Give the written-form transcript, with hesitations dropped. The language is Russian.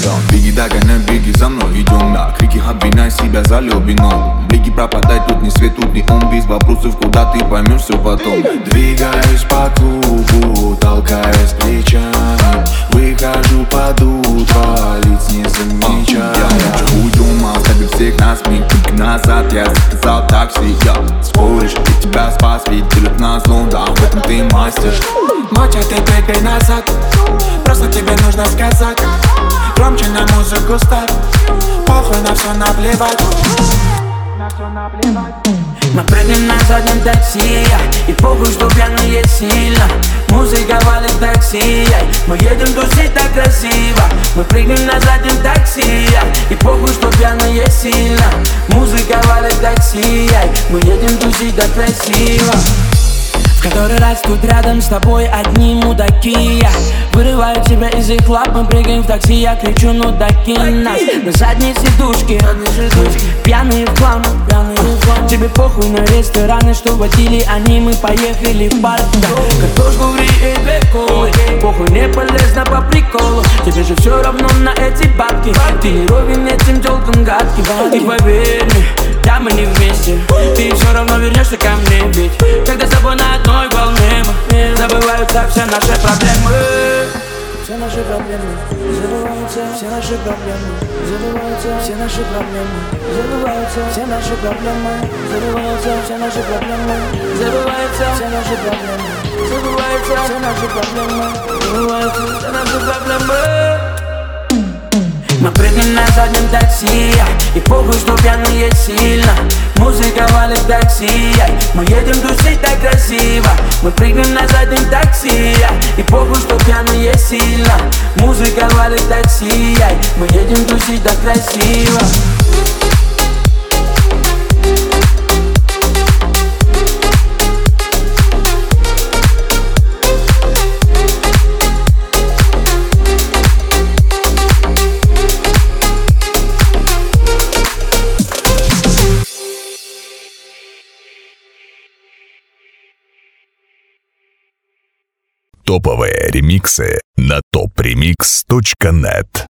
даун. Беги, догоняй, беги за мной, идем на крики, обвиняй себя за любину. Блики пропадай, тут ни свет, тут ни ум. Без вопросов, куда ты поймешь все потом. Двигаюсь по кругу, толкаясь плечами. Выхожу под утро, лиц не замечая. Уйдем, оставив всех нас, миг назад. Я заказал такси, споришь, я тебя спас, ведь делать на зло, да, в этом ты мастер. Ночь, ты прыгай назад, просто тебе нужно сказать. Громче на музыку ставь, похуй, на все наплевать. Мы прыгнем на заднем такси, и похуй, что пьяные сильно. Музыка валит такси, мы едем тусить так красиво. Мы прыгнем на заднем такси, и похуй, что пьяные сильно. Музыка валит такси, мы едем тусить так красиво. В который раз тут рядом с тобой одни мудаки. Я вырываю тебя из их лап, мы прыгаем в такси. Я кричу, ну докинь нас на задней сидушке. Пьяные в хлам, тебе похуй на рестораны, что водили они. Мы поехали в парк, картошку фри и 2 колы. Похуй, не полезно по приколу. Тебе же все равно на эти бабки. Ты не ровен этим тёлкам гадким. И поверь мне, да мы не вместе. Ты все равно вернешься ко мне, ведь когда с тобой на одной волне мы забываются все наши проблемы. Все наши проблемы забываются, все наши проблемы забываются, все наши проблемы забываются, все наши проблемы забываются, все наши проблемы забываются, все наши проблемы забываются, все наши проблемы забываются, все наши проблемы. Мы прыгнем на заднем такси, и похуй, что пьяные сильно. Музыка валит такси, мы едем тусить так красиво. Мы прыгнем на заднем такси, и похуй, что пьяные сильно. Музыка валит такси, мы едем тусить так красиво. Топовые ремиксы на topremix.net.